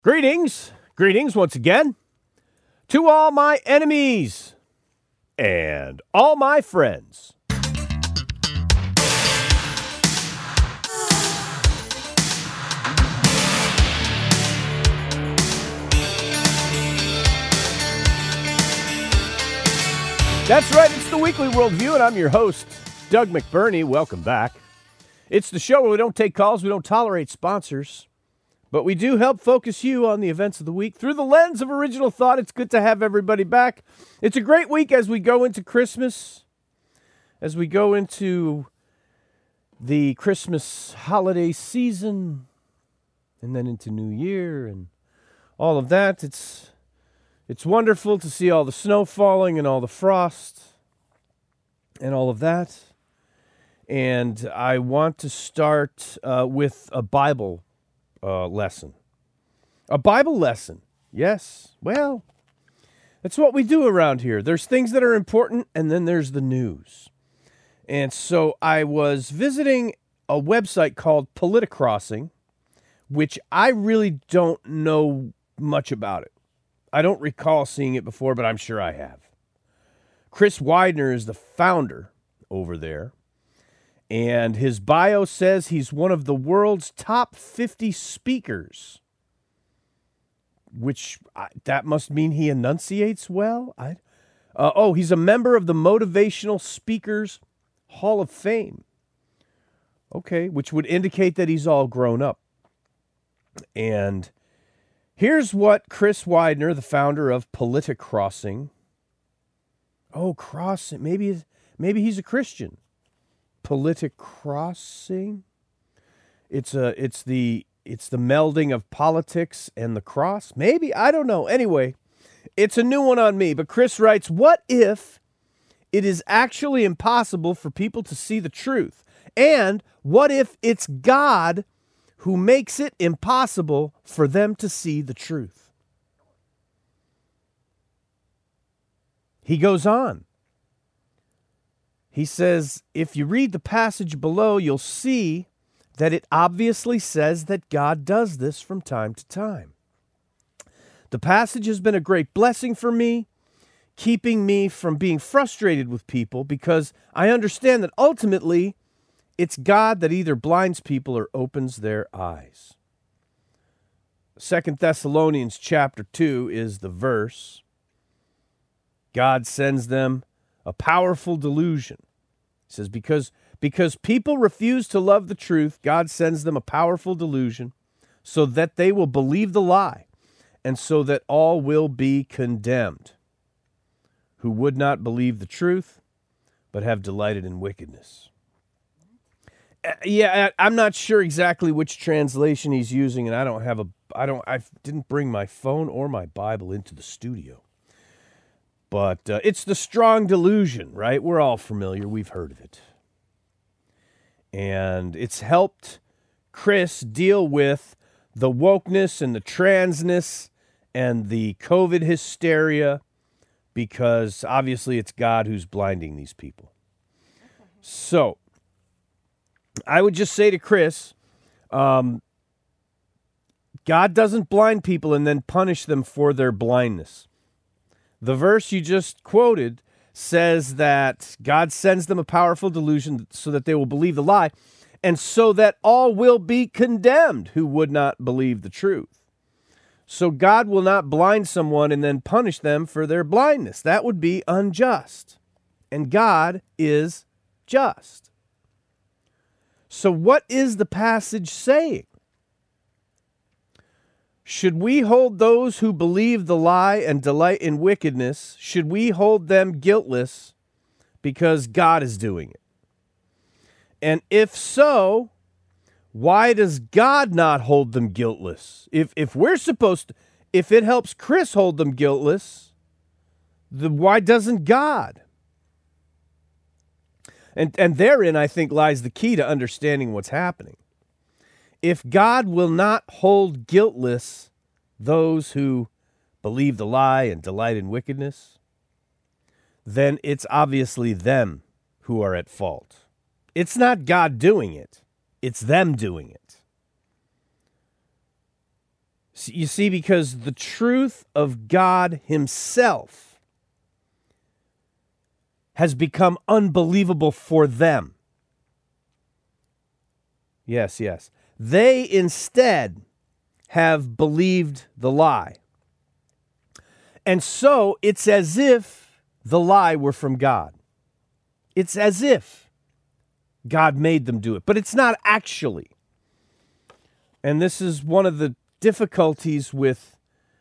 Greetings once again to all my enemies and all my friends. That's right, it's the Weekly Worldview, and I'm your host, Doug McBurney. Welcome back. It's the show where we don't take calls, we don't tolerate sponsors, but we do help focus you on the events of the week through the lens of original thought. It's good to have everybody back. It's a great week as we go into Christmas, as we go into the Christmas holiday season, and then into New Year and all of that. It's wonderful to see all the snow falling and all the frost and all of that. And I want to start with a Bible lesson. A Bible lesson. Yes. Well, that's what we do around here. There's things that are important, and then there's the news. And so I was visiting a website called Politicrossing, which I really don't know much about it. I don't recall seeing it before, but I'm sure I have. Chris Widener is the founder over there. And his bio says he's one of the world's top 50 speakers, which that must mean he enunciates well. He's a member of the Motivational Speakers Hall of Fame. Okay, which would indicate that he's all grown up. And here's what Chris Widener, the founder of Politicrossing. Oh, crossing. Maybe he's a Christian. Politicrossing. It's the melding of politics and the cross. Maybe, I don't know. Anyway, it's a new one on me. But Chris writes, what if it is actually impossible for people to see the truth? And what if it's God who makes it impossible for them to see the truth? He goes on. He says, if you read the passage below, you'll see that it obviously says that God does this from time to time. The passage has been a great blessing for me, keeping me from being frustrated with people because I understand that ultimately it's God that either blinds people or opens their eyes. 2 Thessalonians chapter 2 is the verse. God sends them a powerful delusion. It says, because people refuse to love the truth, God sends them a powerful delusion so that they will believe the lie and so that all will be condemned who would not believe the truth but have delighted in wickedness. I'm not sure exactly which translation he's using, and I didn't bring my phone or my Bible into the studio. But it's the strong delusion, right? We're all familiar. We've heard of it. And it's helped Chris deal with the wokeness and the transness and the COVID hysteria because obviously it's God who's blinding these people. So I would just say to Chris, God doesn't blind people and then punish them for their blindness. The verse you just quoted says that God sends them a powerful delusion so that they will believe the lie, and so that all will be condemned who would not believe the truth. So God will not blind someone and then punish them for their blindness. That would be unjust. And God is just. So what is the passage saying? Should we hold those who believe the lie and delight in wickedness, should we hold them guiltless because God is doing it? And if so, why does God not hold them guiltless? If we're supposed to, if it helps Chris hold them guiltless, why doesn't God? And therein, I think, lies the key to understanding what's happening. If God will not hold guiltless those who believe the lie and delight in wickedness, then it's obviously them who are at fault. It's not God doing it. It's them doing it. You see, because the truth of God himself has become unbelievable for them. Yes, yes. They instead have believed the lie. And so it's as if the lie were from God. It's as if God made them do it, but it's not actually. And this is one of the difficulties with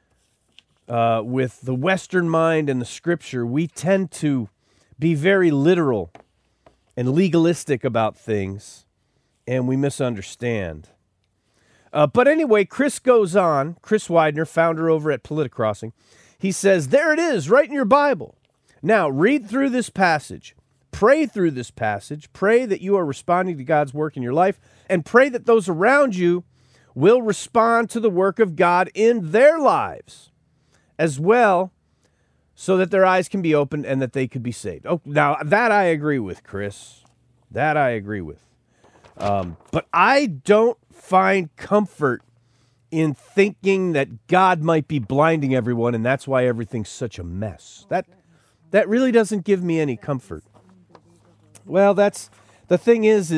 the Western mind and the Scripture. We tend to be very literal and legalistic about things, and we misunderstand. But anyway, Chris goes on, Chris Widener, founder over at Politicrossing, he says, there it is, right in your Bible. Now, read through this passage. Pray through this passage. Pray that you are responding to God's work in your life, and pray that those around you will respond to the work of God in their lives as well, so that their eyes can be opened and that they could be saved. Oh, now that I agree with, Chris. That I agree with. But I don't find comfort in thinking that God might be blinding everyone, and that's why everything's such a mess. That really doesn't give me any comfort. Well, that's the thing is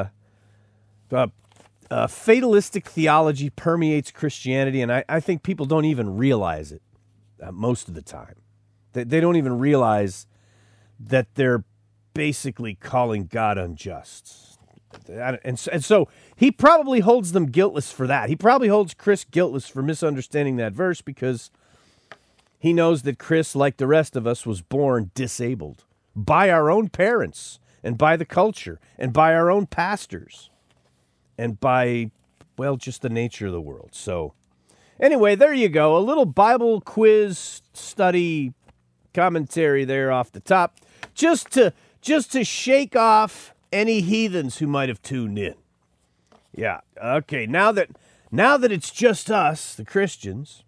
fatalistic theology permeates Christianity, and I think people don't even realize it most of the time. They don't even realize that they're basically calling God unjust. And so he probably holds them guiltless for that. He probably holds Chris guiltless for misunderstanding that verse because he knows that Chris, like the rest of us, was born disabled by our own parents and by the culture and by our own pastors and by, well, just the nature of the world. So anyway, there you go. A little Bible quiz study commentary there off the top, just to shake off any heathens who might have tuned in. Yeah. Okay. Now that it's just us, the Christians,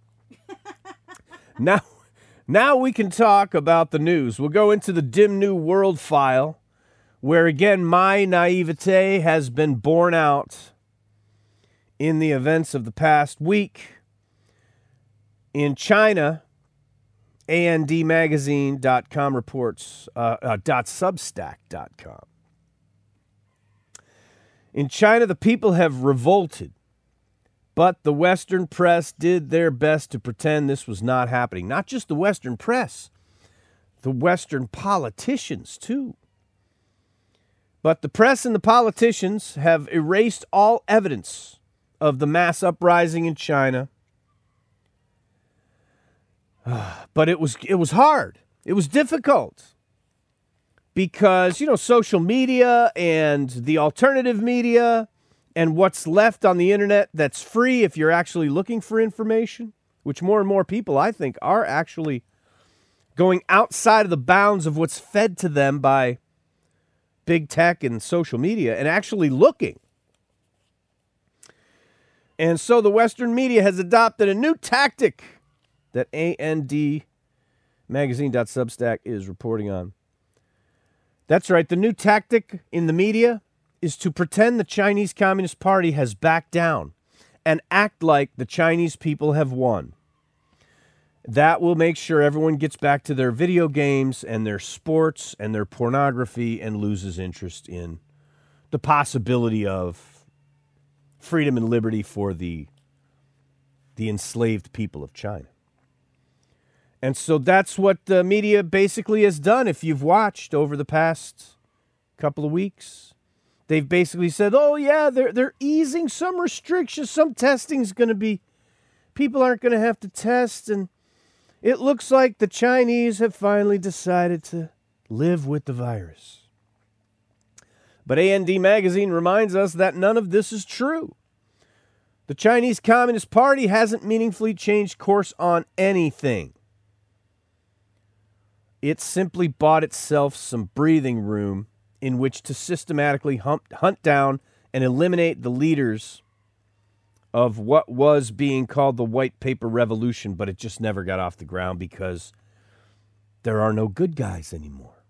now we can talk about the news. We'll go into the dim new world file, where again my naivete has been borne out in the events of the past week. In China, ANDmagazine.com reports, .substack.com. In China, the people have revolted, but the Western press did their best to pretend this was not happening. Not just the Western press, the Western politicians too. But the press and the politicians have erased all evidence of the mass uprising in China. But it was hard. It was difficult because, social media and the alternative media and what's left on the internet that's free if you're actually looking for information, which more and more people, I think, are actually going outside of the bounds of what's fed to them by big tech and social media and actually looking. And so the Western media has adopted a new tactic that ANDmagazine.substack is reporting on. That's right. The new tactic in the media is to pretend the Chinese Communist Party has backed down and act like the Chinese people have won. That will make sure everyone gets back to their video games and their sports and their pornography and loses interest in the possibility of freedom and liberty for the enslaved people of China. And so that's what the media basically has done. If you've watched over the past couple of weeks, they've basically said, oh, yeah, they're easing some restrictions. Some testing's going to be, people aren't going to have to test. And it looks like the Chinese have finally decided to live with the virus. But AND Magazine reminds us that none of this is true. The Chinese Communist Party hasn't meaningfully changed course on anything. It simply bought itself some breathing room in which to systematically hunt down and eliminate the leaders of what was being called the White Paper Revolution, but it just never got off the ground because there are no good guys anymore.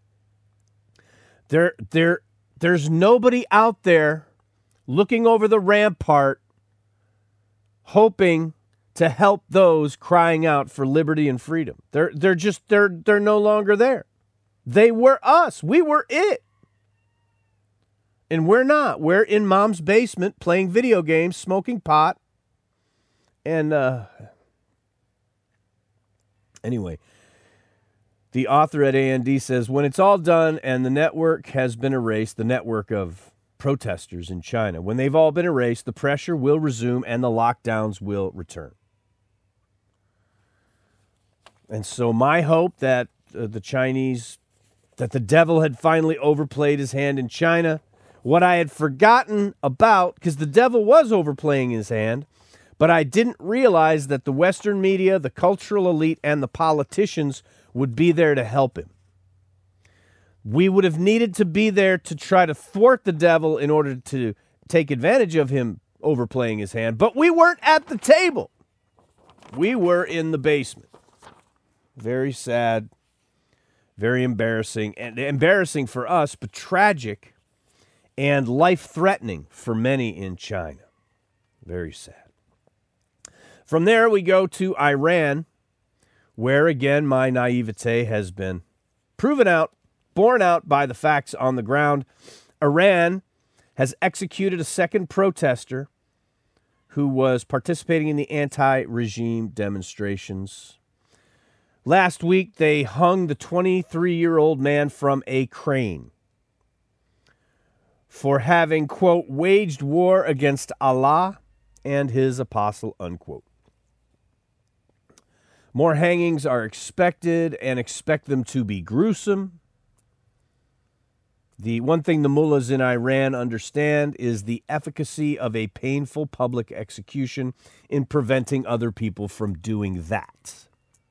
There's nobody out there looking over the rampart hoping to help those crying out for liberty and freedom. They're no longer there. They were us. We were it. And we're not. We're in mom's basement playing video games, smoking pot. And anyway, the author at A&D says, when it's all done and the network has been erased, the network of protesters in China, when they've all been erased, the pressure will resume and the lockdowns will return. And so my hope that the devil had finally overplayed his hand in China, what I had forgotten about, because the devil was overplaying his hand, but I didn't realize that the Western media, the cultural elite, and the politicians would be there to help him. We would have needed to be there to try to thwart the devil in order to take advantage of him overplaying his hand, but we weren't at the table. We were in the basement. Very sad, very embarrassing, and embarrassing for us, but tragic and life-threatening for many in China. Very sad. From there, we go to Iran, where, again, my naivete has been borne out by the facts on the ground. Iran has executed a second protester who was participating in the anti-regime demonstrations. Last week, they hung the 23-year-old man from a crane for having, quote, waged war against Allah and his apostle, unquote. More hangings are expected, and expect them to be gruesome. The one thing the mullahs in Iran understand is the efficacy of a painful public execution in preventing other people from doing that.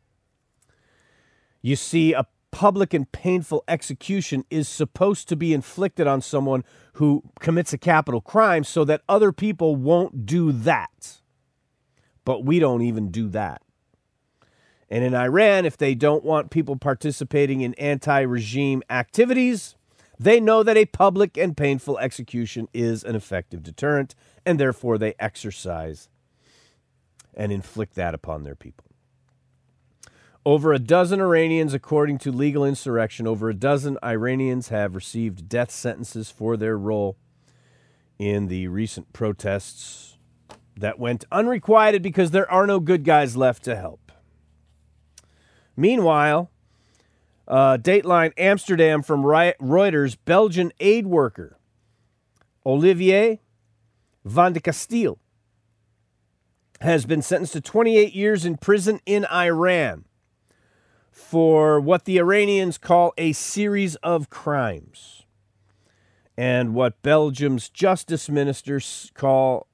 You see, a public and painful execution is supposed to be inflicted on someone who commits a capital crime so that other people won't do that. But we don't even do that. And in Iran, if they don't want people participating in anti-regime activities, they know that a public and painful execution is an effective deterrent, and therefore they exercise and inflict that upon their people. Over a dozen Iranians, according to Legal Insurrection, over a dozen Iranians have received death sentences for their role in the recent protests that went unrequited because there are no good guys left to help. Meanwhile, Dateline Amsterdam from Reuters, Belgian aid worker Olivier van de Castile has been sentenced to 28 years in prison in Iran for what the Iranians call a series of crimes, and what Belgium's justice minister calls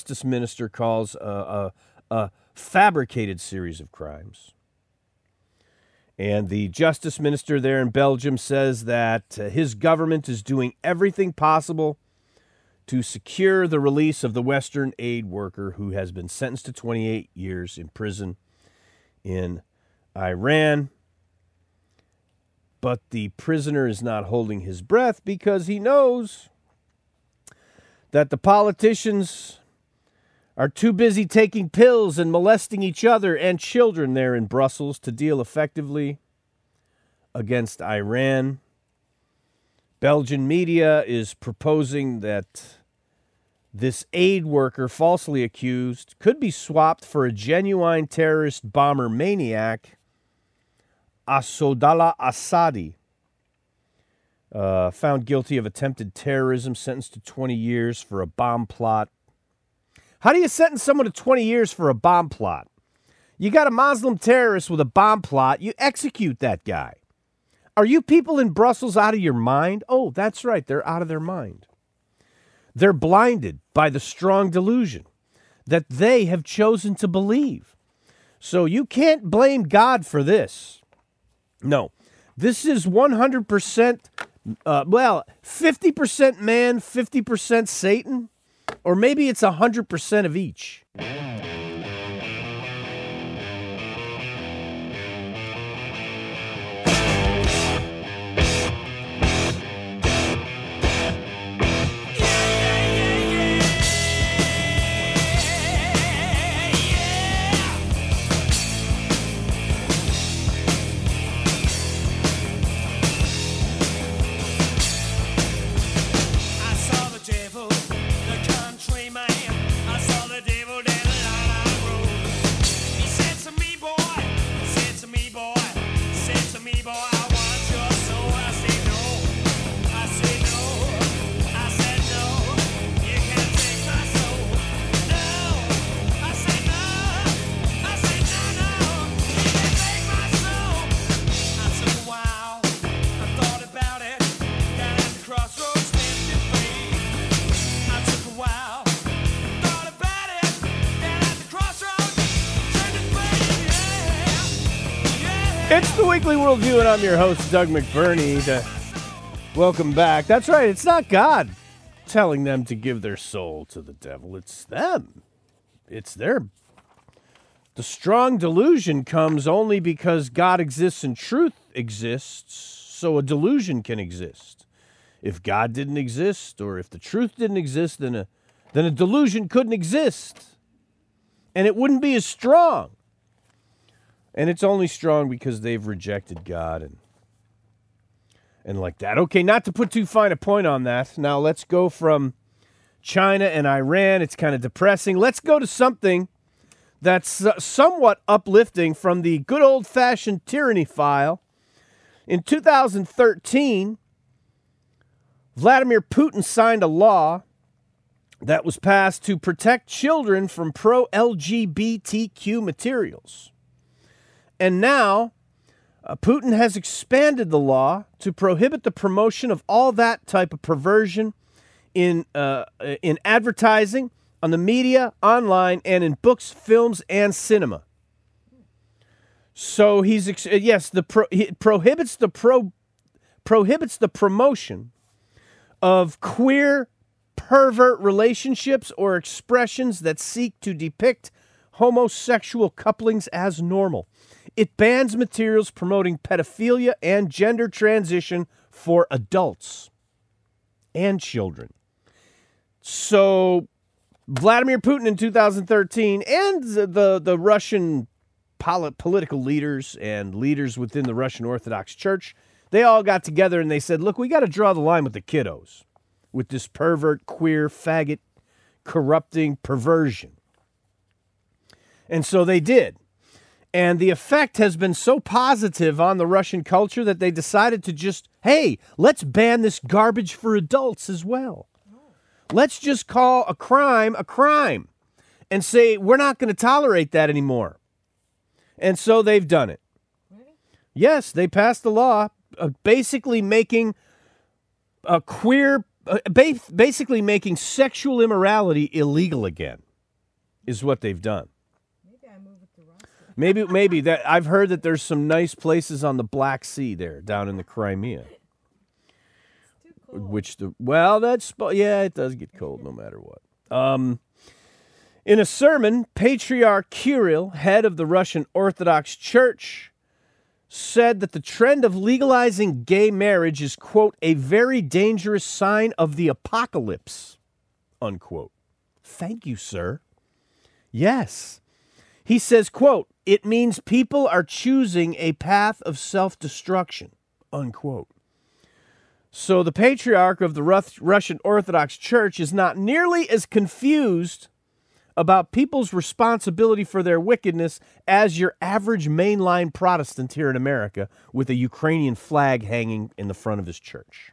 a fabricated series of crimes. And the justice minister there in Belgium says that his government is doing everything possible to secure the release of the Western aid worker who has been sentenced to 28 years in prison in Iran. But the prisoner is not holding his breath because he knows that the politicians are too busy taking pills and molesting each other and children there in Brussels to deal effectively against Iran. Belgian media is proposing that this aid worker, falsely accused, could be swapped for a genuine terrorist bomber maniac, Assadollah Assadi, found guilty of attempted terrorism, sentenced to 20 years for a bomb plot. How do you sentence someone to 20 years for a bomb plot? You got a Muslim terrorist with a bomb plot, you execute that guy. Are you people in Brussels out of your mind? Oh, that's right, they're out of their mind. They're blinded by the strong delusion that they have chosen to believe. So you can't blame God for this. No, this is 100%, 50% man, 50% Satan. Or maybe it's 100% of each. It's the Weekly Worldview, and I'm your host, Doug McBurney. Welcome back. That's right, it's not God telling them to give their soul to the devil. It's them. It's their... The strong delusion comes only because God exists and truth exists, so a delusion can exist. If God didn't exist, or if the truth didn't exist, then a delusion couldn't exist. And it wouldn't be as strong. And it's only strong because they've rejected God and like that. Okay, not to put too fine a point on that. Now let's go from China and Iran. It's kind of depressing. Let's go to something that's somewhat uplifting from the good old-fashioned tyranny file. In 2013, Vladimir Putin signed a law that was passed to protect children from pro-LGBTQ materials. And now, Putin has expanded the law to prohibit the promotion of all that type of perversion in advertising, on the media, online, and in books, films, and cinema. So he prohibits the promotion of queer pervert relationships or expressions that seek to depict homosexual couplings as normal. It bans materials promoting pedophilia and gender transition for adults and children. So Vladimir Putin in 2013 and the Russian political leaders and leaders within the Russian Orthodox Church, they all got together and they said, look, we got to draw the line with the kiddos, with this pervert, queer, faggot, corrupting perversion. And so they did. And the effect has been so positive on the Russian culture that they decided to just, hey, let's ban this garbage for adults as well. Let's just call a crime and say we're not going to tolerate that anymore. And so they've done it. Really? Yes, they passed the law basically making a queer, basically making sexual immorality illegal again, is what they've done. Maybe I move it to Russia. Maybe that I've heard that there's some nice places on the Black Sea there, down in the Crimea. Which it does get cold no matter what. In a sermon, Patriarch Kirill, head of the Russian Orthodox Church, said that the trend of legalizing gay marriage is, quote, a very dangerous sign of the apocalypse, unquote. Thank you, sir. Yes. He says, quote, it means people are choosing a path of self-destruction, unquote. So the patriarch of the Russian Orthodox Church is not nearly as confused about people's responsibility for their wickedness as your average mainline Protestant here in America with a Ukrainian flag hanging in the front of his church.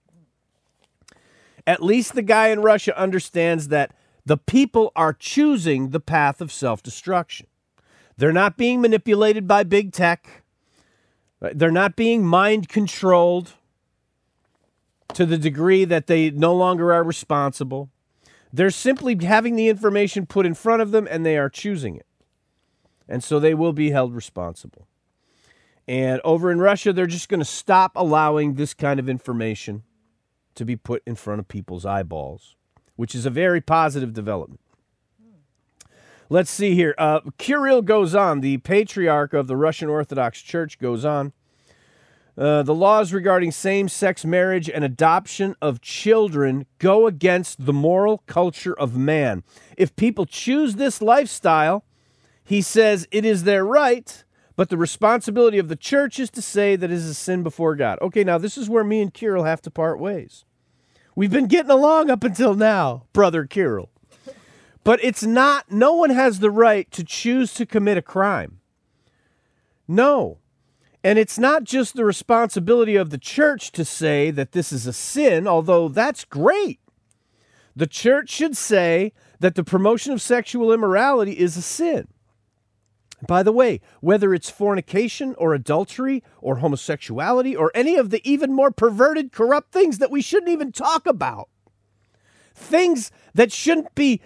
At least the guy in Russia understands that the people are choosing the path of self-destruction. They're not being manipulated by big tech. They're not being mind-controlled to the degree that they no longer are responsible. They're simply having the information put in front of them, and they are choosing it. And so they will be held responsible. And over in Russia, they're just going to stop allowing this kind of information to be put in front of people's eyeballs, which is a very positive development. Let's see here. Kirill goes on. The patriarch of the Russian Orthodox Church goes on. The laws regarding same-sex marriage and adoption of children go against the moral culture of man. If people choose this lifestyle, he says it is their right, but the responsibility of the church is to say that it is a sin before God. Okay, now this is where me and Kirill have to part ways. We've been getting along up until now, brother Kirill. But it's not, no one has the right to choose to commit a crime. No. And it's not just the responsibility of the church to say that this is a sin, although that's great. The church should say that the promotion of sexual immorality is a sin. By the way, whether it's fornication or adultery or homosexuality or any of the even more perverted, corrupt things that we shouldn't even talk about, things that shouldn't be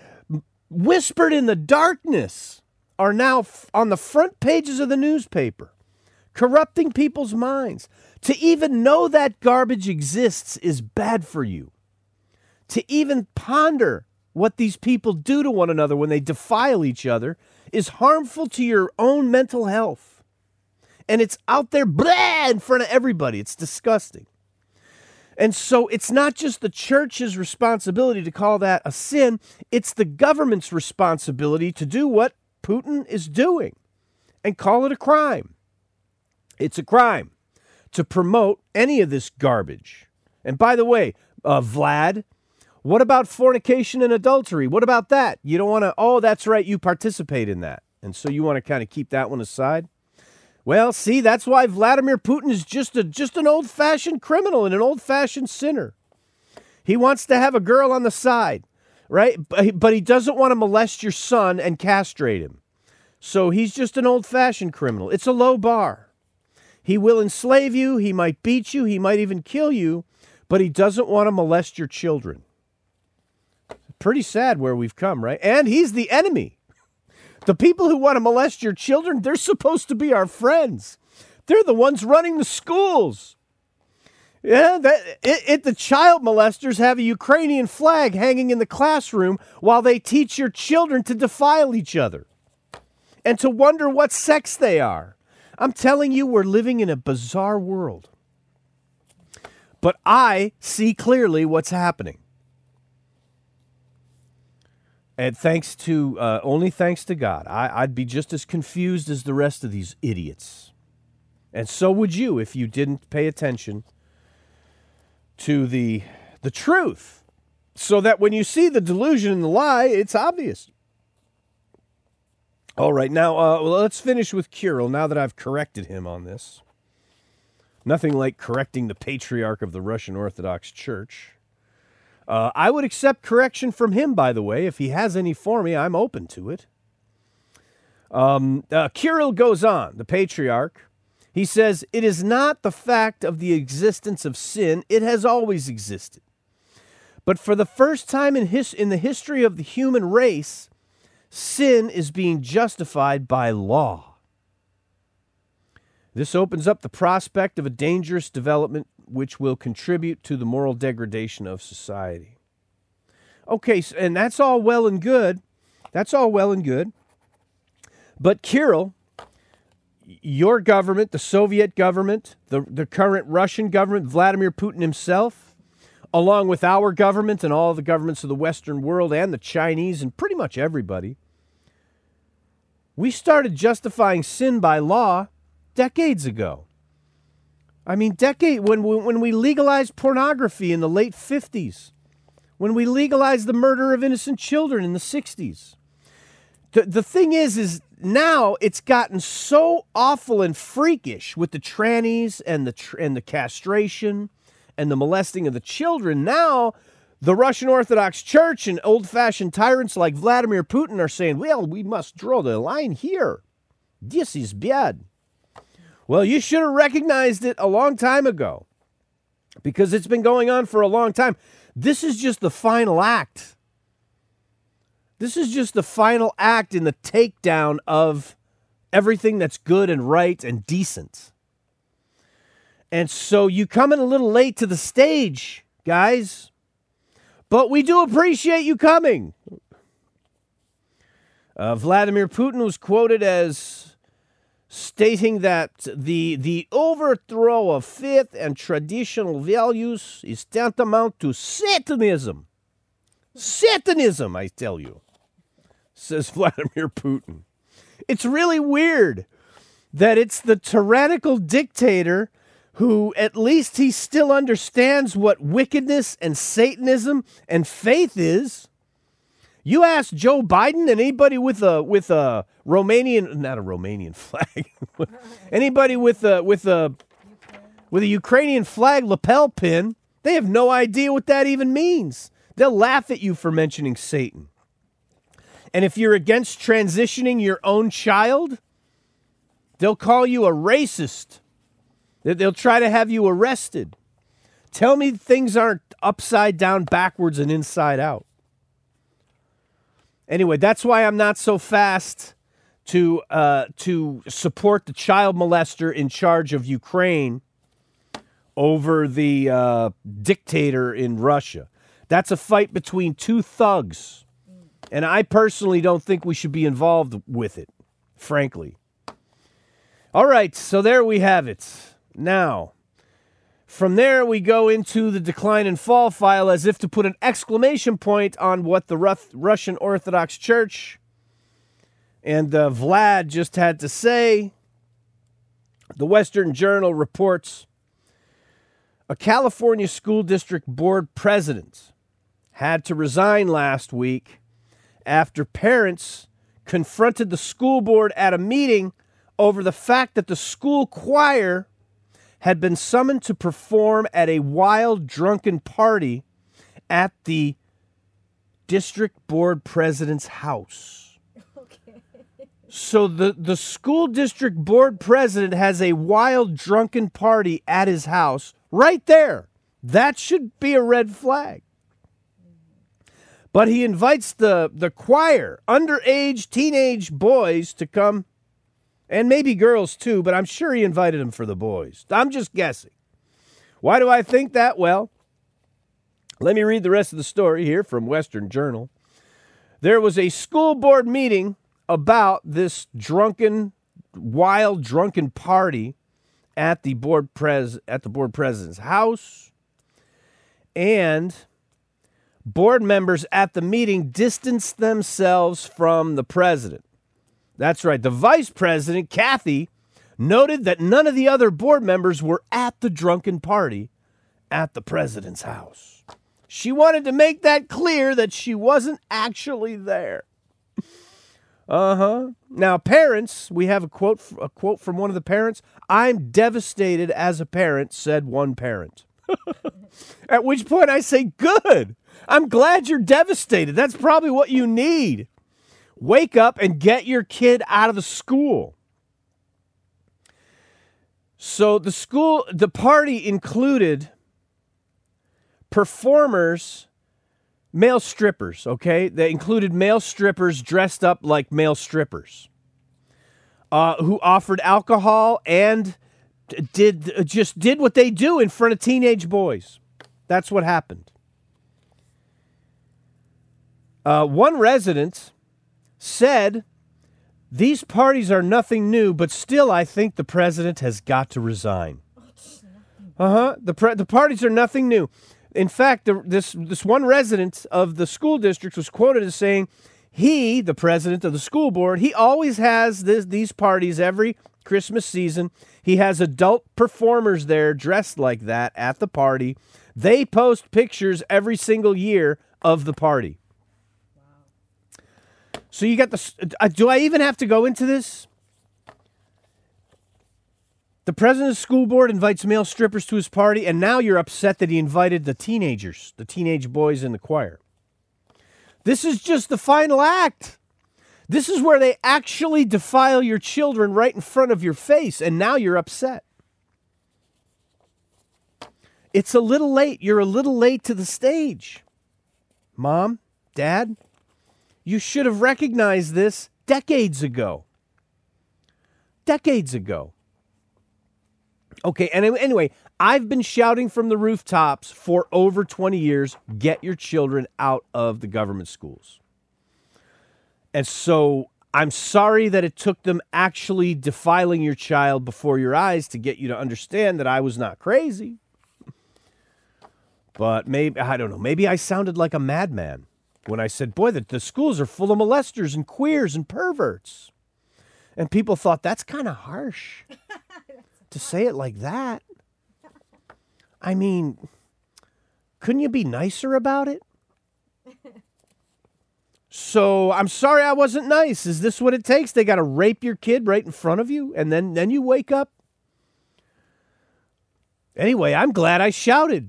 whispered in the darkness, are now on the front pages of the newspaper. corrupting people's minds. To even know that garbage exists is bad for you. To even ponder what these people do to one another when they defile each other is harmful to your own mental health. And it's out there blah, in front of everybody. It's disgusting. And so it's not just the church's responsibility to call that a sin. It's the government's responsibility to do what Putin is doing and call it a crime. It's a crime to promote any of this garbage. And by the way, Vlad, what about fornication and adultery? What about that? You don't want to, oh, that's right, you participate in that. And so you want to kind of keep that one aside? Well, see, that's why Vladimir Putin is just an old-fashioned criminal and an old-fashioned sinner. He wants to have a girl on the side, right? But he doesn't want to molest your son and castrate him. So he's just an old-fashioned criminal. It's a low bar. He will enslave you, he might beat you, he might even kill you, but he doesn't want to molest your children. Pretty sad where we've come, right? And he's the enemy. The people who want to molest your children, they're supposed to be our friends. They're the ones running the schools. Yeah, the child molesters have a Ukrainian flag hanging in the classroom while they teach your children to defile each other and to wonder what sex they are. I'm telling you, we're living in a bizarre world. But I see clearly what's happening. And only thanks to God. I'd be just as confused as the rest of these idiots. And so would you if you didn't pay attention to the truth. So that when you see the delusion and the lie, it's obvious. All right, now let's finish with Kirill now that I've corrected him on this. Nothing like correcting the patriarch of the Russian Orthodox Church. I would accept correction from him, by the way. If he has any for me, I'm open to it. Kirill goes on, the patriarch. He says, it is not the fact of the existence of sin. It has always existed. But for the first time in the history of the human race, sin is being justified by law. This opens up the prospect of a dangerous development which will contribute to the moral degradation of society. Okay, and that's all well and good. That's all well and good. But Kirill, your government, the Soviet government, the current Russian government, Vladimir Putin himself, along with our government and all the governments of the Western world and the Chinese and pretty much everybody, we started justifying sin by law decades ago. I mean, when we legalized pornography in the late 50s, when we legalized the murder of innocent children in the 60s. The thing is now it's gotten so awful and freakish with the trannies and the castration and the molesting of the children. Now the Russian Orthodox Church and old-fashioned tyrants like Vladimir Putin are saying, well, we must draw the line here. This is bad. Well, you should have recognized it a long time ago because it's been going on for a long time. This is just the final act. This is just the final act in the takedown of everything that's good and right and decent. And so you come in a little late to the stage, guys, but we do appreciate you coming. Vladimir Putin was quoted as stating that the overthrow of faith and traditional values is tantamount to Satanism. Satanism, I tell you, says Vladimir Putin. It's really weird that it's the tyrannical dictator who, at least he still understands what wickedness and Satanism and faith is. You ask Joe Biden and anybody with a Romanian, not a Romanian flag, anybody with a Ukrainian flag lapel pin, they have no idea what that even means. They'll laugh at you for mentioning Satan. And if you're against transitioning your own child, they'll call you a racist. They'll try to have you arrested. Tell me things aren't upside down, backwards, and inside out. Anyway, that's why I'm not so fast to support the child molester in charge of Ukraine over the dictator in Russia. That's a fight between two thugs. And I personally don't think we should be involved with it, frankly. All right, so there we have it. Now, from there we go into the decline and fall file as if to put an exclamation point on what the Russian Orthodox Church and Vlad just had to say. The Western Journal reports a California school district board president had to resign last week after parents confronted the school board at a meeting over the fact that the school choir had been summoned to perform at a wild, drunken party at the district board president's house. Okay. So the school district board president has a wild, drunken party at his house right there. That should be a red flag. But he invites the choir, underage teenage boys, to come, and maybe girls too, but I'm sure he invited them for the boys. I'm just guessing. Why do I think that? Well, let me read the rest of the story here from Western Journal. There was a school board meeting about this wild drunken party at the board president's house, and board members at the meeting distanced themselves from the president. That's right. The vice president, Kathy, noted that none of the other board members were at the drunken party at the president's house. She wanted to make that clear that she wasn't actually there. Now, parents, we have a quote from one of the parents. "I'm devastated as a parent," said one parent. At which point I say, good. I'm glad you're devastated. That's probably what you need. Wake up and get your kid out of the school. So the party included performers, male strippers, okay? They included male strippers dressed up like male strippers, who offered alcohol and did what they do in front of teenage boys. That's what happened. One resident said, "These parties are nothing new, but still I think the president has got to resign." The parties are nothing new. In fact, this one resident of the school district was quoted as saying, he, the president of the school board, he always has these parties every Christmas season. He has adult performers there dressed like that at the party. They post pictures every single year of the party. So you got do I even have to go into this? The president of the school board invites male strippers to his party, and now you're upset that he invited the teenage boys in the choir. This is just the final act. This is where they actually defile your children right in front of your face, and now you're upset. It's a little late. You're a little late to the stage. Mom, Dad, you should have recognized this decades ago. Decades ago. Okay, and anyway, I've been shouting from the rooftops for over 20 years, get your children out of the government schools. And so I'm sorry that it took them actually defiling your child before your eyes to get you to understand that I was not crazy. But maybe, I don't know, maybe I sounded like a madman when I said, boy, the schools are full of molesters and queers and perverts. And people thought, that's kind of harsh to say it like that. I mean, couldn't you be nicer about it? So I'm sorry I wasn't nice. Is this what it takes? They got to rape your kid right in front of you and then you wake up? Anyway, I'm glad I shouted.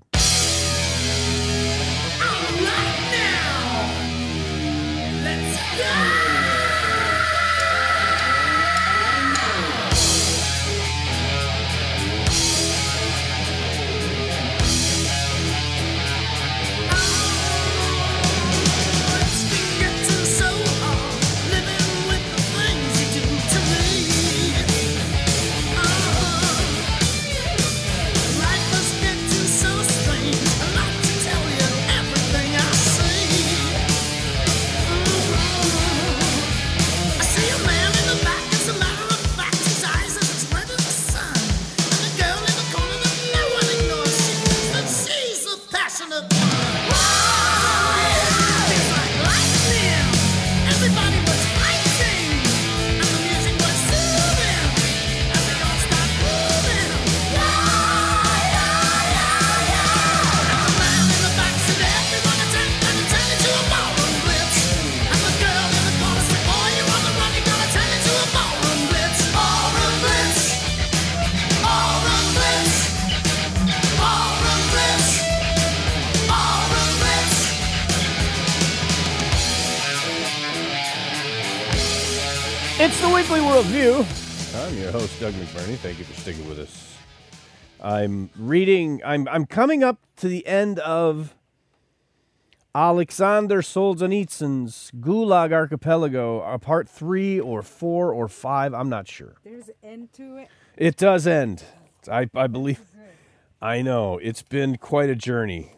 It's the Weekly Worldview. I'm your host, Doug McBurney. Thank you for sticking with us. I'm coming up to the end of Alexander Solzhenitsyn's Gulag Archipelago, part 3 or 4 or 5. I'm not sure. There's an end to it. It does end. I believe. I know. It's been quite a journey.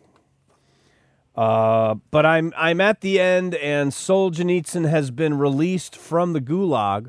But I'm at the end, and Solzhenitsyn has been released from the Gulag,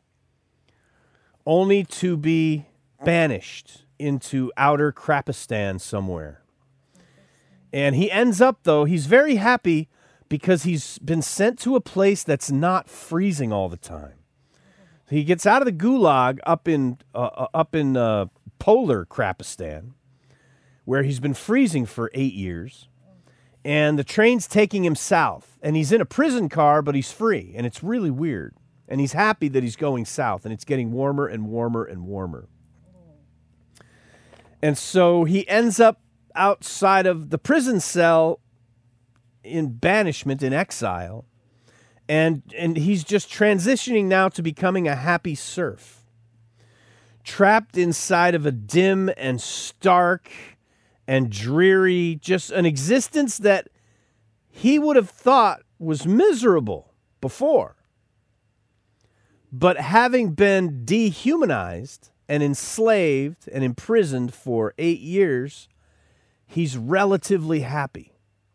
only to be banished into outer Krapistan somewhere. And he ends up, though, he's very happy because he's been sent to a place that's not freezing all the time. He gets out of the Gulag up in polar Krapistan, where he's been freezing for 8 years. And the train's taking him south. And he's in a prison car, but he's free. And it's really weird. And he's happy that he's going south. And it's getting warmer and warmer and warmer. And so he ends up outside of the prison cell in banishment, in exile. And he's just transitioning now to becoming a happy serf. Trapped inside of a dim and stark and dreary, just an existence that he would have thought was miserable before. But having been dehumanized and enslaved and imprisoned for 8 years, he's relatively happy.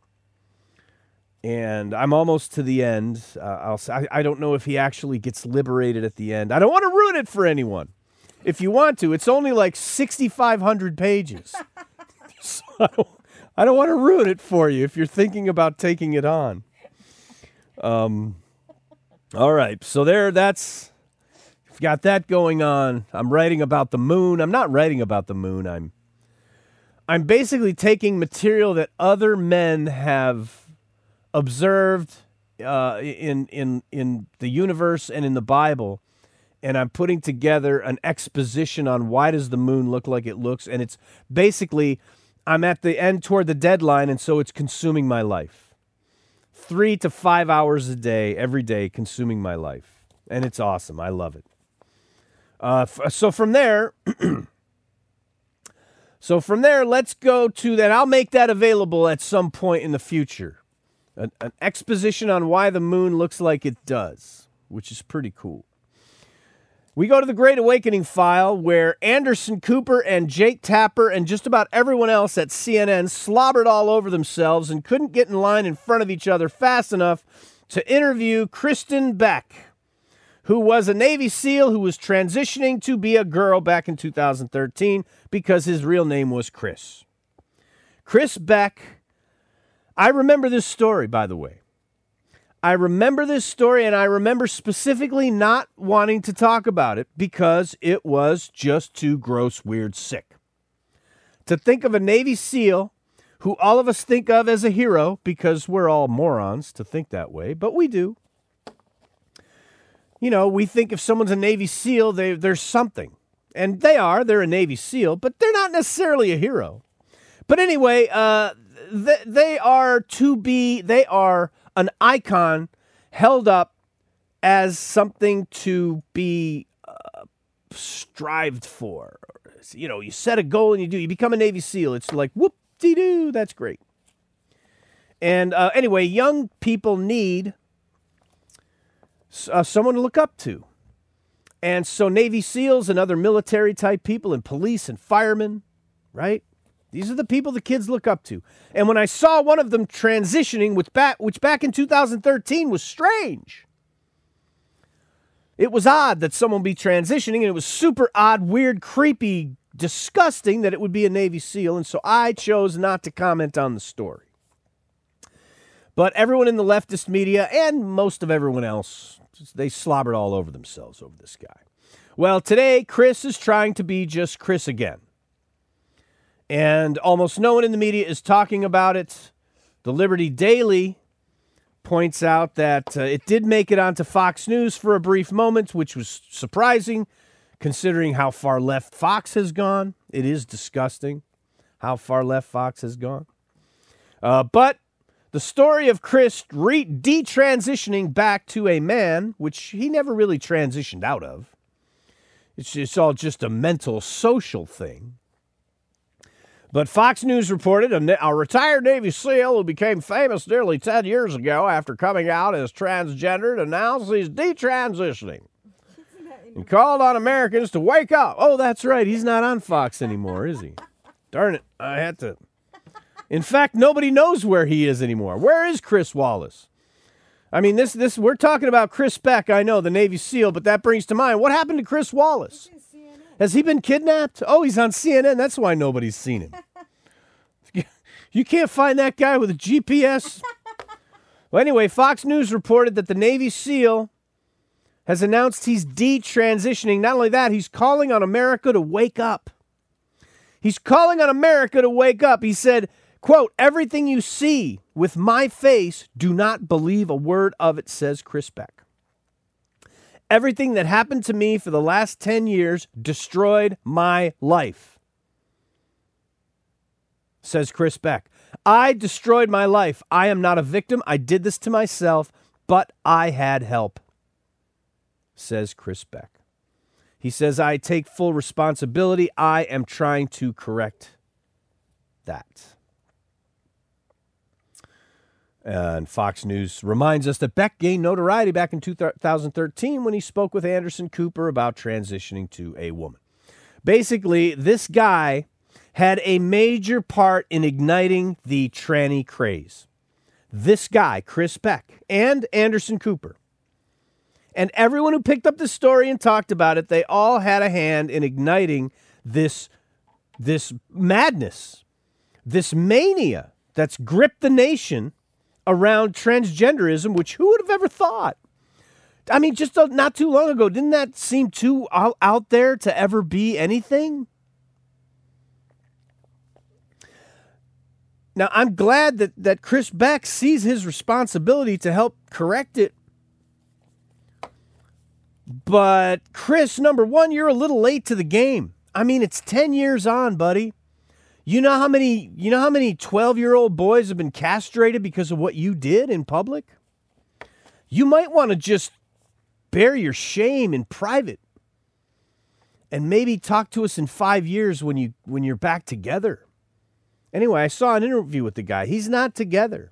And I'm almost to the end. I don't know if he actually gets liberated at the end. I don't want to ruin it for anyone. If you want to, it's only like 6,500 pages. So I don't want to ruin it for you if you're thinking about taking it on. All right, so that's got that going on. I'm writing about the moon. I'm not writing about the moon. I'm basically taking material that other men have observed in the universe and in the Bible, and I'm putting together an exposition on why does the moon look like it looks, and it's basically, I'm at the end toward the deadline, and so it's consuming my life. 3 to 5 hours a day, every day, consuming my life. And it's awesome. I love it. So from there, let's go to that. I'll make that available at some point in the future. An exposition on why the moon looks like it does, which is pretty cool. We go to the Great Awakening file, where Anderson Cooper and Jake Tapper and just about everyone else at CNN slobbered all over themselves and couldn't get in line in front of each other fast enough to interview Kristen Beck, who was a Navy SEAL who was transitioning to be a girl back in 2013 because his real name was Chris. Chris Beck, I remember this story, by the way. I remember this story, and I remember specifically not wanting to talk about it because it was just too gross, weird, sick. To think of a Navy SEAL, who all of us think of as a hero, because we're all morons to think that way, but we do. You know, we think if someone's a Navy SEAL, they're something. And they're a Navy SEAL, but they're not necessarily a hero. But anyway, they are an icon held up as something to be strived for. You know, you set a goal and you become a Navy SEAL. It's like, whoop-de-doo, that's great. And anyway, young people need someone to look up to. And so Navy SEALs and other military-type people and police and firemen, right? These are the people the kids look up to. And when I saw one of them transitioning, which back in 2013 was strange. It was odd that someone would be transitioning, and it was super odd, weird, creepy, disgusting that it would be a Navy SEAL, and so I chose not to comment on the story. But everyone in the leftist media, and most of everyone else, they slobbered all over themselves over this guy. Well, today, Chris is trying to be just Chris again. And almost no one in the media is talking about it. The Liberty Daily points out that it did make it onto Fox News for a brief moment, which was surprising, considering how far left Fox has gone. It is disgusting how far left Fox has gone. But The story of Chris detransitioning back to a man, which he never really transitioned out of. It's all just a mental, social thing. But Fox News reported a retired Navy SEAL who became famous nearly 10 years ago after coming out as transgendered announced he's detransitioning and called on Americans to wake up. Oh, that's right. He's not on Fox anymore, is he? Darn it. I had to. In fact, nobody knows where he is anymore. Where is Chris Wallace? I mean, this we're talking about Chris Beck, I know, the Navy SEAL, but that brings to mind, what happened to Chris Wallace? Has he been kidnapped? Oh, he's on CNN. That's why nobody's seen him. You can't find that guy with a GPS. Well, anyway, Fox News reported that the Navy SEAL has announced he's detransitioning. Not only that, he's calling on America to wake up. He's calling on America to wake up. He said, quote, "Everything you see with my face, do not believe a word of it," says Chris Beck. "Everything that happened to me for the last 10 years destroyed my life," says Chris Beck. "I destroyed my life. I am not a victim. I did this to myself, but I had help," says Chris Beck. He says, "I take full responsibility. I am trying to correct that." And Fox News reminds us that Beck gained notoriety back in 2013 when he spoke with Anderson Cooper about transitioning to a woman. Basically, this guy had a major part in igniting the tranny craze. This guy, Chris Beck, and Anderson Cooper. And everyone who picked up the story and talked about it, they all had a hand in igniting this madness, this mania that's gripped the nation around transgenderism, which who would have ever thought? I mean, just not too long ago, didn't that seem too out there to ever be anything? Now, I'm glad that Chris Beck sees his responsibility to help correct it. But Chris, number one, you're a little late to the game. I mean, it's 10 years on, buddy. You know how many 12-year-old boys have been castrated because of what you did in public? You might want to just bear your shame in private and maybe talk to us in 5 years when you're back together. Anyway, I saw an interview with the guy. He's not together.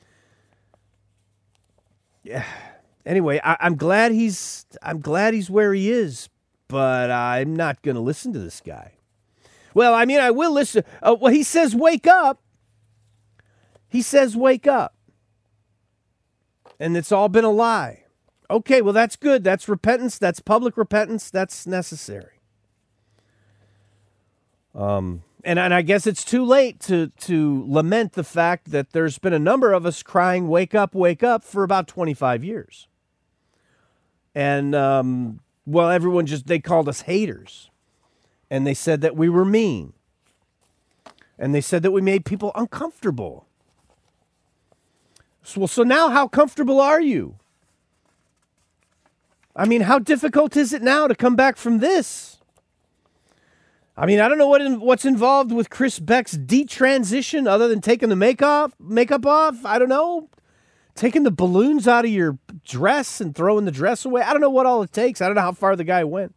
Yeah. Anyway, I'm glad he's where he is, but I'm not going to listen to this guy. Well, I mean, I will listen. Well, he says, wake up. He says, wake up. And it's all been a lie. Okay, well, that's good. That's repentance. That's public repentance. That's necessary. And I guess it's too late to lament the fact that there's been a number of us crying, wake up, for about 25 years. And, well, everyone they called us haters. And they said that we were mean. And they said that we made people uncomfortable. So now how comfortable are you? I mean, how difficult is it now to come back from this? I mean, I don't know what's involved with Chris Beck's detransition other than taking the makeup off. I don't know. Taking the balloons out of your dress and throwing the dress away. I don't know what all it takes. I don't know how far the guy went.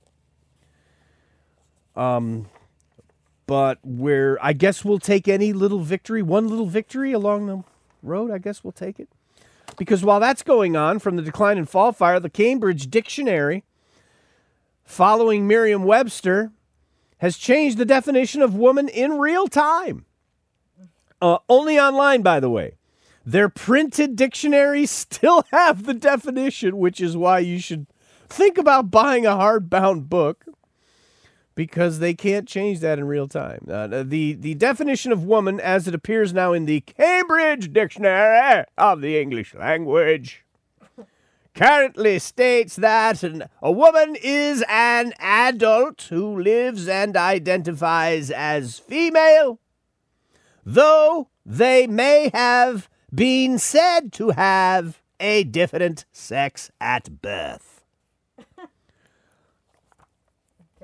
But I guess we'll take any little victory, one little victory along the road. I guess we'll take it. Because while that's going on, from the decline and fall fire, the Cambridge Dictionary, following Merriam-Webster, has changed the definition of woman in real time. Only online, by the way. Their printed dictionaries still have the definition, which is why you should think about buying a hardbound book, because they can't change that in real time. The definition of woman, as it appears now in the Cambridge Dictionary of the English Language, currently states that a woman is an adult who lives and identifies as female, though they may have been said to have a different sex at birth.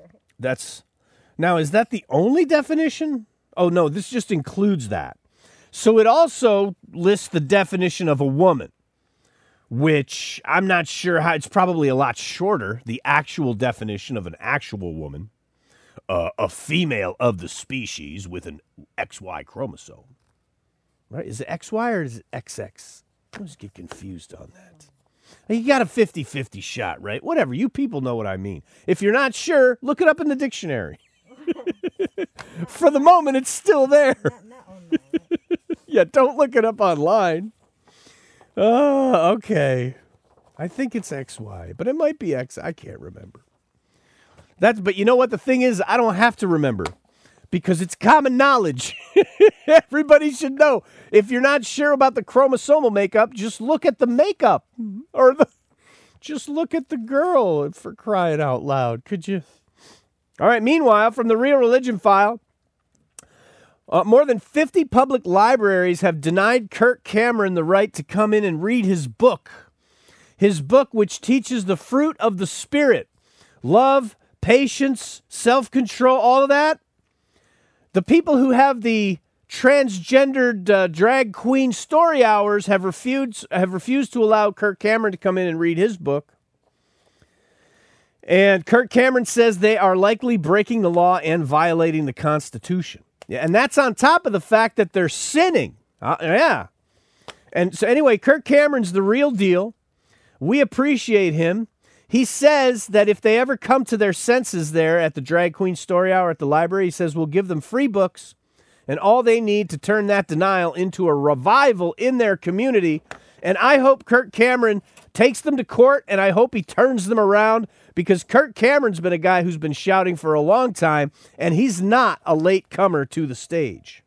Now, is that the only definition? Oh, no, this just includes that. So it also lists the definition of a woman, which I'm not sure how, it's probably a lot shorter, the actual definition of an actual woman, a female of the species with an XY chromosome. Right? Is it XY or is it XX? I always get confused on that. You got a 50-50 shot, right? Whatever. You people know what I mean. If you're not sure, look it up in the dictionary. For the moment, it's still there. Not online. Yeah, don't look it up online. Oh, okay. I think it's XY, but it might be X. I can't remember. But you know what? The thing is, I don't have to remember because it's common knowledge. Everybody should know. If you're not sure about the chromosomal makeup, just look at the makeup or just look at the girl, for crying out loud. Could you? All right. Meanwhile, from the Real Religion File, more than 50 public libraries have denied Kirk Cameron the right to come in and read his book. His book, which teaches the fruit of the Spirit, love, patience, self-control, all of that. The people who have the transgendered drag queen story hours have refused to allow Kirk Cameron to come in and read his book. And Kirk Cameron says they are likely breaking the law and violating the Constitution. Yeah, and that's on top of the fact that they're sinning. Yeah. And so anyway, Kirk Cameron's the real deal. We appreciate him. He says that if they ever come to their senses there at the Drag Queen Story Hour at the library, he says we'll give them free books and all they need to turn that denial into a revival in their community. And I hope Kirk Cameron takes them to court, and I hope he turns them around, because Kirk Cameron's been a guy who's been shouting for a long time, and he's not a late comer to the stage.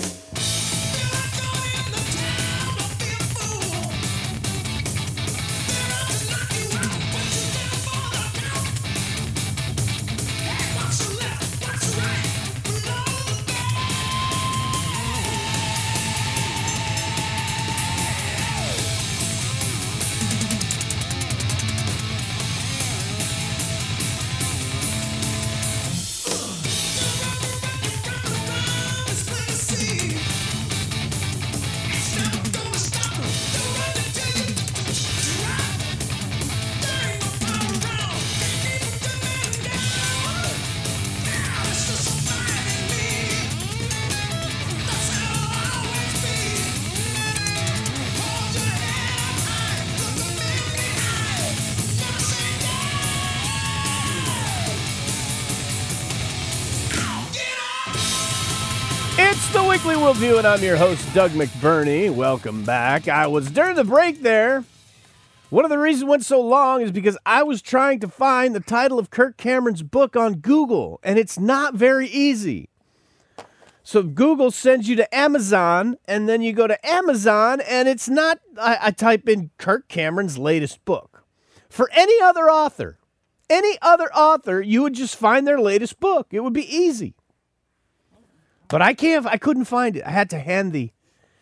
It's the Weekly Worldview, and I'm your host, Doug McBurney. Welcome back. During the break there, one of the reasons it went so long is because I was trying to find the title of Kirk Cameron's book on Google, and it's not very easy. So Google sends you to Amazon, and then you go to Amazon, and it's not, I type in Kirk Cameron's latest book. For any other author, you would just find their latest book. It would be easy. But I couldn't find it. I had to hand the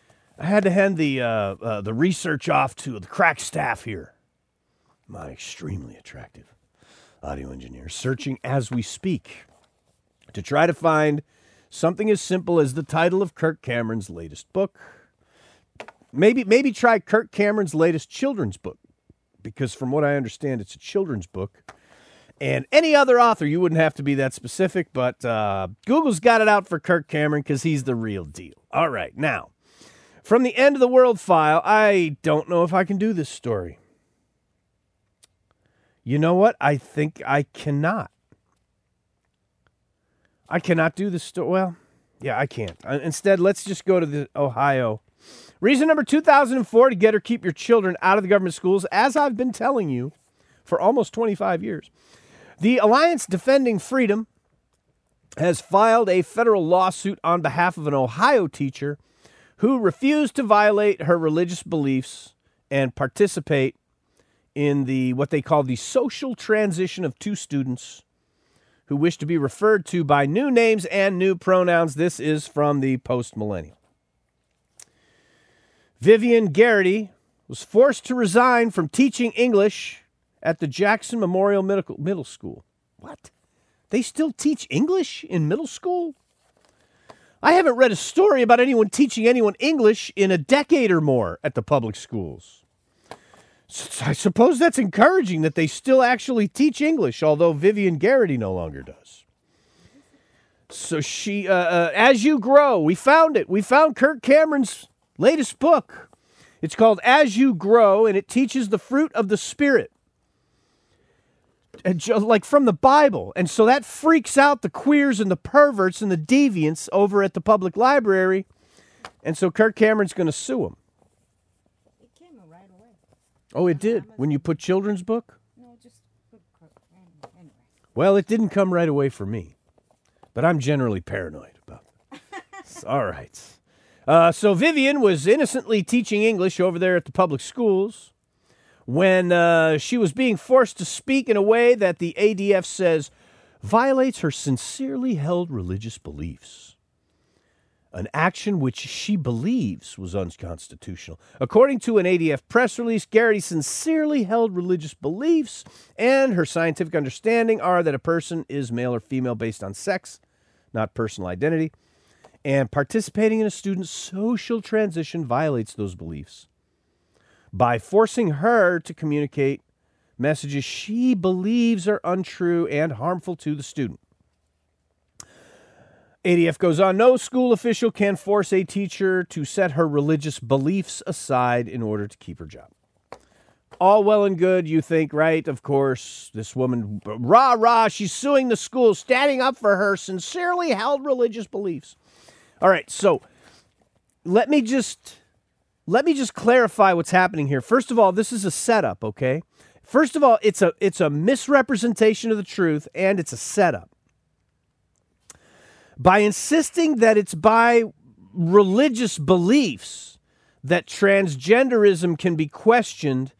research off to the crack staff here. My extremely attractive audio engineer, searching as we speak to try to find something as simple as the title of Kirk Cameron's latest book. Maybe try Kirk Cameron's latest children's book, because from what I understand, it's a children's book. And any other author, you wouldn't have to be that specific, but Google's got it out for Kirk Cameron because he's the real deal. All right, now, from the End of the World File, I don't know if I can do this story. You know what? I think I cannot. I cannot do this story. Well, yeah, I can't. Instead, let's just go to the Ohio. Reason number 2004 to get or keep your children out of the government schools, as I've been telling you for almost 25 years. The Alliance Defending Freedom has filed a federal lawsuit on behalf of an Ohio teacher who refused to violate her religious beliefs and participate in what they call the social transition of two students who wish to be referred to by new names and new pronouns. This is from the Post-Millennial. Vivian Garrity was forced to resign from teaching English at the Jackson Memorial Middle School. What? They still teach English in middle school? I haven't read a story about anyone teaching anyone English in a decade or more at the public schools. So I suppose that's encouraging that they still actually teach English, although Vivian Garrity no longer does. So she, As You Grow, we found it. We found Kirk Cameron's latest book. It's called As You Grow, and it teaches the fruit of the Spirit, like from the Bible. And so that freaks out the queers and the perverts and the deviants over at the public library. And so Kirk Cameron's going to sue them. It came right away. Oh, it did? When you put children's book? No, just put anyway. Well, it didn't come right away for me. But I'm generally paranoid about it. All right. So Vivian was innocently teaching English over there at the public schools when she was being forced to speak in a way that the ADF says violates her sincerely held religious beliefs. An action which she believes was unconstitutional. According to an ADF press release, Garrity sincerely held religious beliefs and her scientific understanding are that a person is male or female based on sex, not personal identity, and participating in a student's social transition violates those beliefs by forcing her to communicate messages she believes are untrue and harmful to the student. ADF goes on, no school official can force a teacher to set her religious beliefs aside in order to keep her job. All well and good, you think, right? Of course, this woman, rah, she's suing the school, standing up for her sincerely held religious beliefs. All right, so let me just clarify what's happening here. First of all, this is a setup, okay? First of all, it's a misrepresentation of the truth, and it's a setup. By insisting that it's by religious beliefs that transgenderism can be questioned,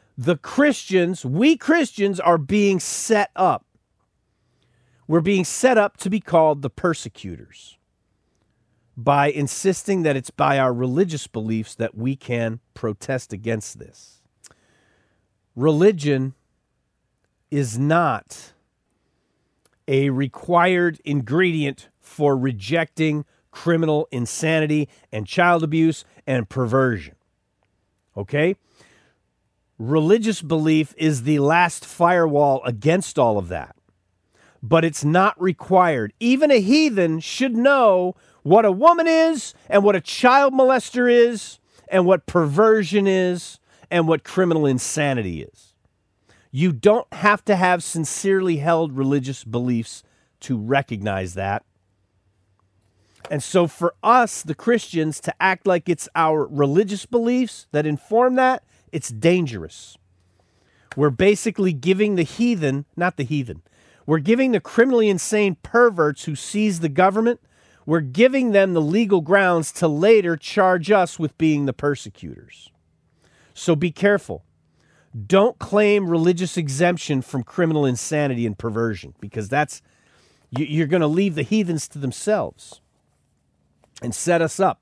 we Christians are being set up. We're being set up to be called the persecutors by insisting that it's by our religious beliefs that we can protest against this. Religion is not a required ingredient for rejecting criminal insanity and child abuse and perversion. Okay? Religious belief is the last firewall against all of that. But it's not required. Even a heathen should know what a woman is and what a child molester is and what perversion is and what criminal insanity is. You don't have to have sincerely held religious beliefs to recognize that. And so for us, the Christians, to act like it's our religious beliefs that inform that, it's dangerous. We're basically giving we're giving the criminally insane perverts who seize the government, we're giving them the legal grounds to later charge us with being the persecutors. So be careful. Don't claim religious exemption from criminal insanity and perversion, because you're going to leave the heathens to themselves and set us up.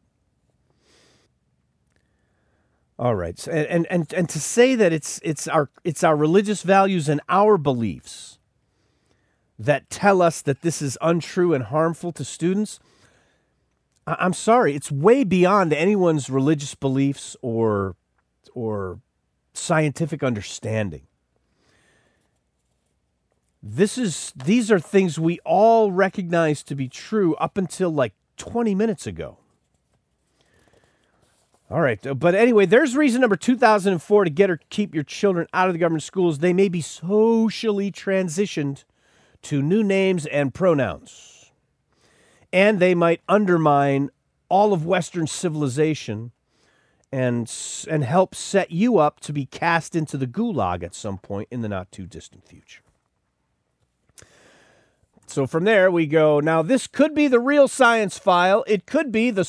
All right, and to say that it's our religious values and our beliefs that tell us that this is untrue and harmful to students, I'm sorry, it's way beyond anyone's religious beliefs or scientific understanding. These are things we all recognize to be true up until like 20 minutes ago. All right, but anyway, there's reason number 2004 to get or keep your children out of the government schools. They may be socially transitioned to new names and pronouns, and they might undermine all of Western civilization and help set you up to be cast into the gulag at some point in the not-too-distant future. So from there we go, now this could be the real science file. It could be the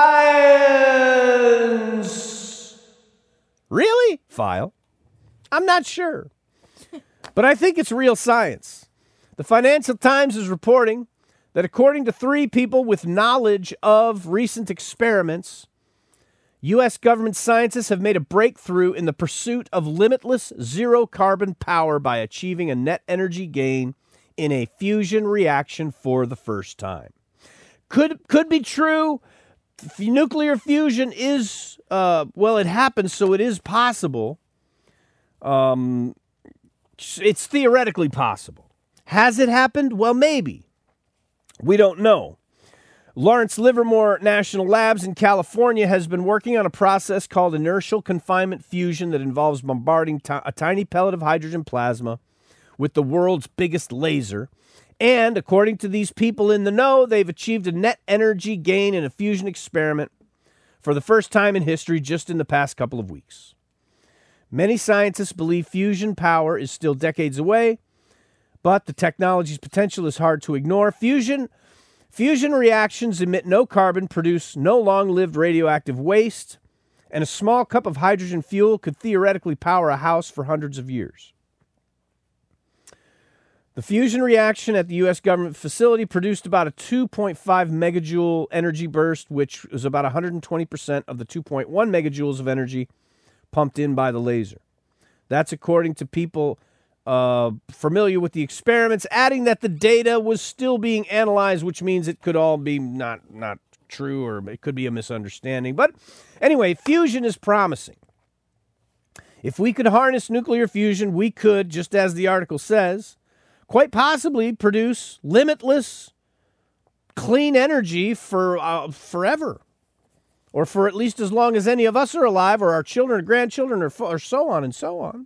science really file. I'm not sure. But I think it's real science. The Financial Times is reporting that according to 3 people with knowledge of recent experiments, U.S. government scientists have made a breakthrough in the pursuit of limitless zero-carbon power by achieving a net energy gain in a fusion reaction for the first time. Could be true. Nuclear fusion is, it happens, so it is possible. It's theoretically possible. Has it happened? Well, maybe. We don't know. Lawrence Livermore National Labs in California has been working on a process called inertial confinement fusion that involves bombarding a tiny pellet of hydrogen plasma with the world's biggest laser. And according to these people in the know, they've achieved a net energy gain in a fusion experiment for the first time in history just in the past couple of weeks. Many scientists believe fusion power is still decades away, but the technology's potential is hard to ignore. Fusion reactions emit no carbon, produce no long-lived radioactive waste, and a small cup of hydrogen fuel could theoretically power a house for hundreds of years. The fusion reaction at the U.S. government facility produced about a 2.5 megajoule energy burst, which was about 120% of the 2.1 megajoules of energy pumped in by the laser. That's according to people familiar with the experiments, adding that the data was still being analyzed, which means it could all be not true, or it could be a misunderstanding. But anyway, fusion is promising. If we could harness nuclear fusion, we could, just as the article says, quite possibly produce limitless clean energy for forever, or for at least as long as any of us are alive, or our children or grandchildren, or so on and so on.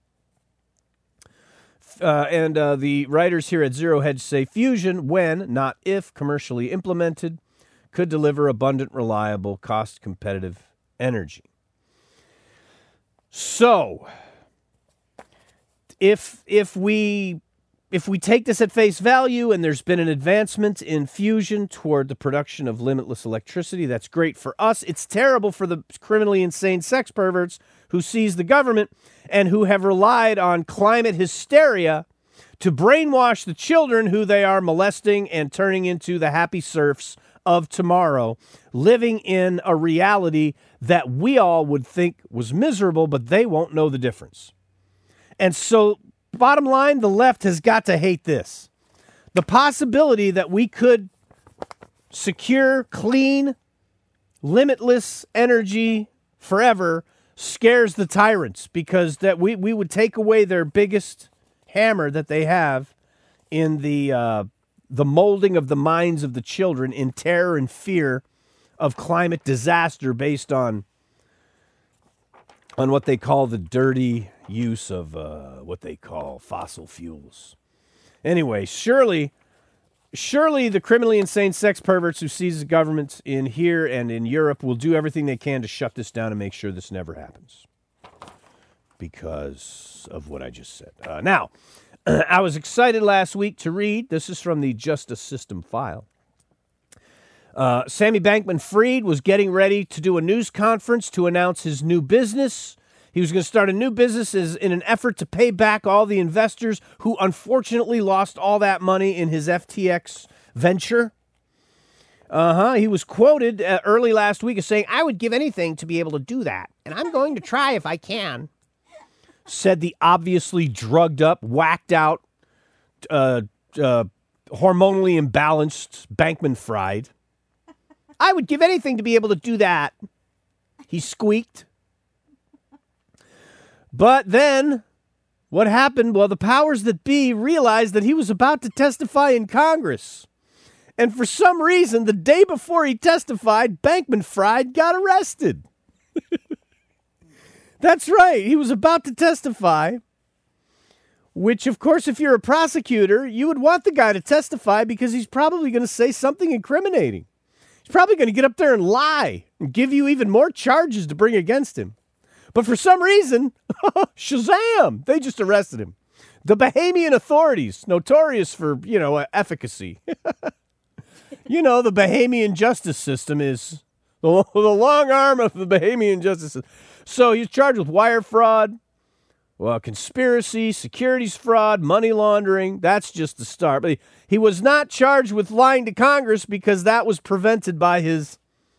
And the writers here at Zero Hedge say fusion, when, not if, commercially implemented, could deliver abundant, reliable, cost-competitive energy. So, if we take this at face value and there's been an advancement in fusion toward the production of limitless electricity, that's great for us. It's terrible for the criminally insane sex perverts who seize the government and who have relied on climate hysteria to brainwash the children who they are molesting and turning into the happy serfs of tomorrow, living in a reality that we all would think was miserable, but they won't know the difference. And so, bottom line, the left has got to hate this. The possibility that we could secure clean, limitless energy forever scares the tyrants, because that we would take away their biggest hammer that they have in the molding of the minds of the children in terror and fear of climate disaster based on what they call the dirty use of what they call fossil fuels. Anyway, surely the criminally insane sex perverts who seize the government in here and in Europe will do everything they can to shut this down and make sure this never happens, because of what I just said. Now, I was excited last week to read, this is from the Justice System File, Sammy Bankman-Fried was getting ready to do a news conference to announce his new business. He was going to start a new business in an effort to pay back all the investors who unfortunately lost all that money in his FTX venture. He was quoted early last week as saying, "I would give anything to be able to do that, and I'm going to try if I can," said the obviously drugged up, whacked out, hormonally imbalanced Bankman-Fried. "I would give anything to be able to do that," he squeaked. But then, what happened? Well, the powers that be realized that he was about to testify in Congress. And for some reason, the day before he testified, Bankman-Fried got arrested. That's right. He was about to testify, which, of course, if you're a prosecutor, you would want the guy to testify because he's probably going to say something incriminating. He's probably going to get up there and lie and give you even more charges to bring against him. But for some reason, shazam, they just arrested him. The Bahamian authorities, notorious for, efficacy. The Bahamian justice system is the long arm of the Bahamian justice system. So he's charged with wire fraud, conspiracy, securities fraud, money laundering. That's just the start. But he was not charged with lying to Congress because that was prevented by his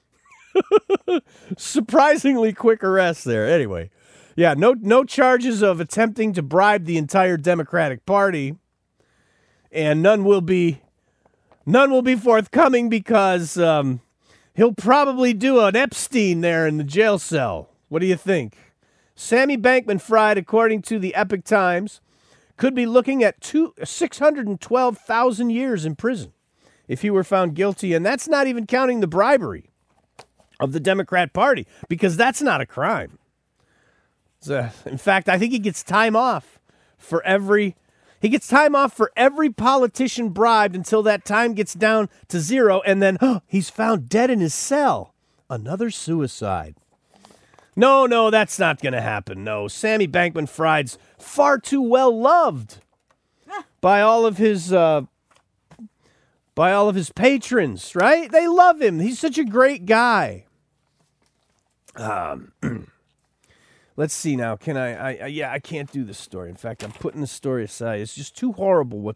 surprisingly quick arrest there. Anyway, no charges of attempting to bribe the entire Democratic Party, and none will be None will be forthcoming because he'll probably do an Epstein there in the jail cell. What do you think? Sammy Bankman-Fried, according to the Epoch Times, could be looking at 612,000 years in prison if he were found guilty. And that's not even counting the bribery of the Democrat Party, because that's not a crime. In fact, I think he gets time off for every politician bribed until that time gets down to zero, and then he's found dead in his cell. Another suicide. No, that's not going to happen. No, Sammy Bankman-Fried's far too well loved by all of his patrons, right? They love him. He's such a great guy. Let's see now. Can I can't do this story. In fact, I'm putting the story aside. It's just too horrible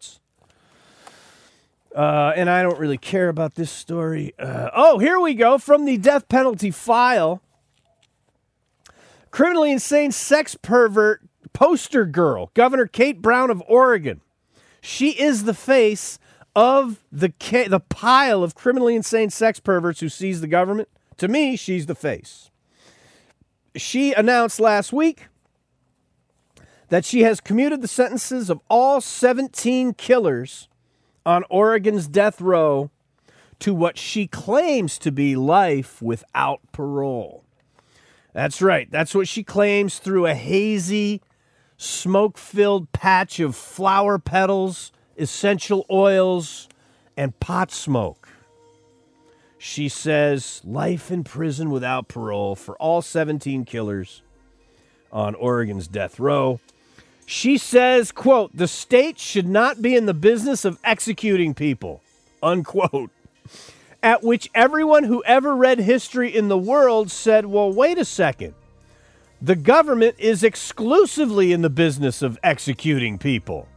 and I don't really care about this story. Here we go. From the death penalty file. Criminally insane sex pervert poster girl, Governor Kate Brown of Oregon. She is the face of the pile of criminally insane sex perverts who seize the government. To me, she's the face. She announced last week that she has commuted the sentences of all 17 killers on Oregon's death row to what she claims to be life without parole. That's right. That's what she claims through a hazy, smoke-filled patch of flower petals, essential oils, and pot smoke. She says life in prison without parole for all 17 killers on Oregon's death row. She says, quote, the state should not be in the business of executing people, unquote. At which everyone who ever read history in the world said, well, wait a second. The government is exclusively in the business of executing people.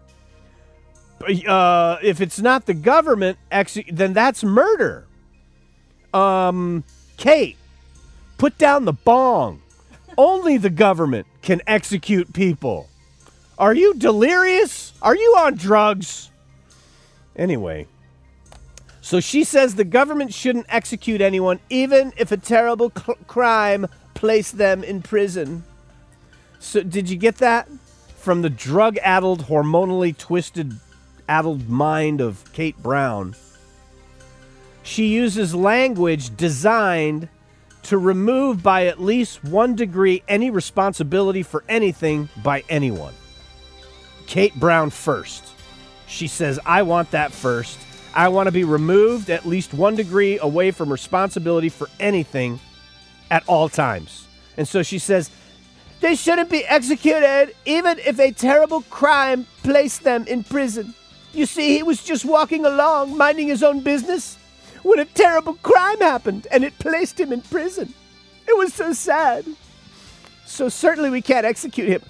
If it's not the government, then that's murder. Kate, put down the bong. Only the government can execute people. Are you delirious? Are you on drugs? Anyway, so she says the government shouldn't execute anyone, even if a terrible crime placed them in prison. So did you get that? From the drug-addled, hormonally twisted, addled mind of Kate Brown. She uses language designed to remove by at least 1 degree any responsibility for anything by anyone. Kate Brown first. She says, I want that first. I want to be removed at least 1 degree away from responsibility for anything at all times. And so she says, they shouldn't be executed even if a terrible crime placed them in prison. You see, he was just walking along, minding his own business, when a terrible crime happened and it placed him in prison. It was so sad. So certainly we can't execute him.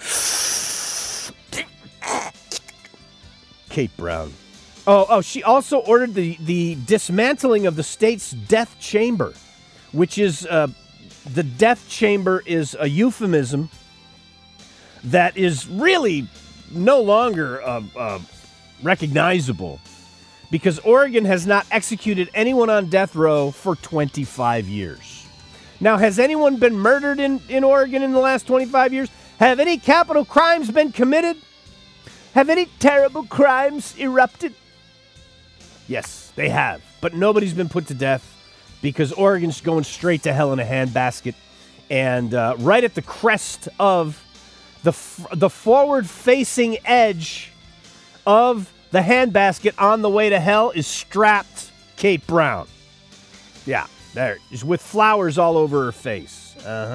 Kate Brown. She also ordered the dismantling of the state's death chamber, which is, the death chamber is a euphemism that is really no longer recognizable, because Oregon has not executed anyone on death row for 25 years. Now, has anyone been murdered in Oregon in the last 25 years? Have any capital crimes been committed? Have any terrible crimes erupted? Yes, they have. But nobody's been put to death because Oregon's going straight to hell in a handbasket. And right at the crest of the forward-facing edge of the handbasket on the way to hell is strapped Kate Brown. Yeah, there. Just with flowers all over her face.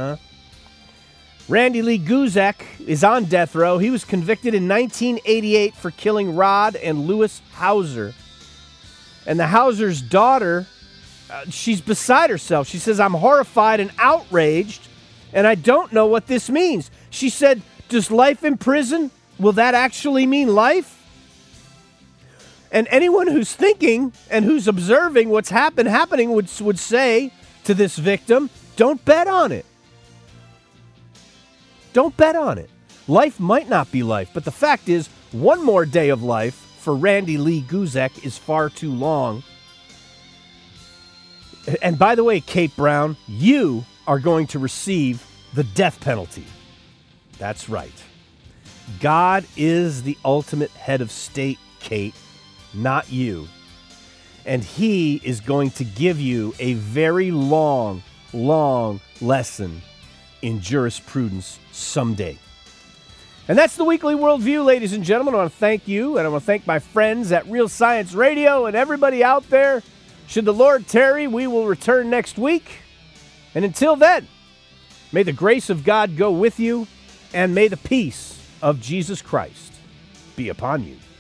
Randy Lee Guzek is on death row. He was convicted in 1988 for killing Rod and Lewis Hauser. And the Hauser's daughter, she's beside herself. She says, I'm horrified and outraged, and I don't know what this means. She said, does life in prison, will that actually mean life? And anyone who's thinking and who's observing what's happening would say to this victim, don't bet on it. Don't bet on it. Life might not be life, but the fact is, one more day of life for Randy Lee Guzek is far too long. And by the way, Kate Brown, you are going to receive the death penalty. That's right. God is the ultimate head of state, Kate, not you. And he is going to give you a very long lesson in jurisprudence someday. And that's the Weekly Worldview, ladies and gentlemen. I want to thank you, and I want to thank my friends at Real Science Radio and everybody out there. Should the Lord tarry, we will return next week. And until then, may the grace of God go with you, and may the peace of Jesus Christ be upon you.